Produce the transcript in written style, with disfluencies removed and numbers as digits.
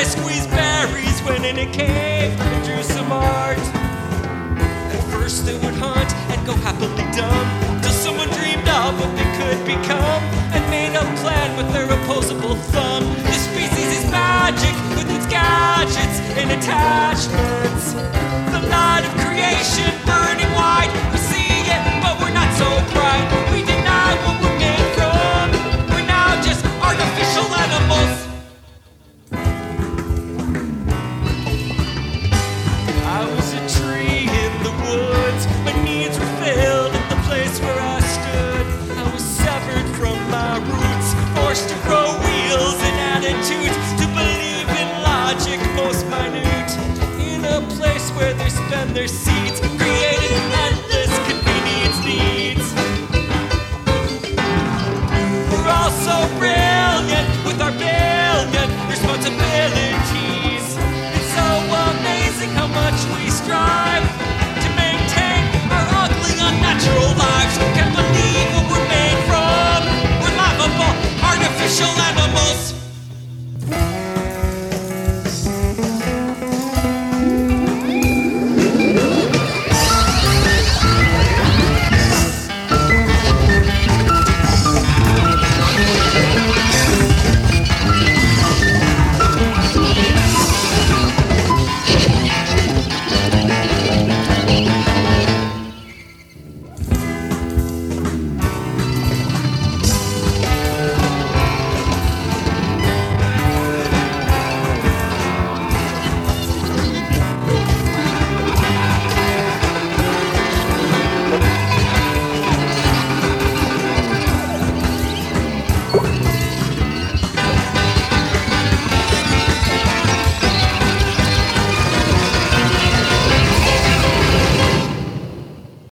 I squeezed berries, went in a cave and drew some art. At first they would hunt and go happily dumb, till someone dreamed of what they could become and made a plan with their opposable thumb. This species is magic with its gadgets and attachments. The light of creation burning wide, we see it, but we're not so bright. We deny what we're made from. We're now just artificial animals. I was a tree in the woods. My needs were filled at the place where I stood. I was severed from my roots, forced to grow wheels and attitudes, to believe in logic most minute. In a place where they spend their seeds, creating endless convenience needs. We're all so brilliant with our billion responsibilities. It's so amazing how much we strive to maintain our ugly, unnatural lives. Can't believe what we're made from. We're laughable, artificial animals.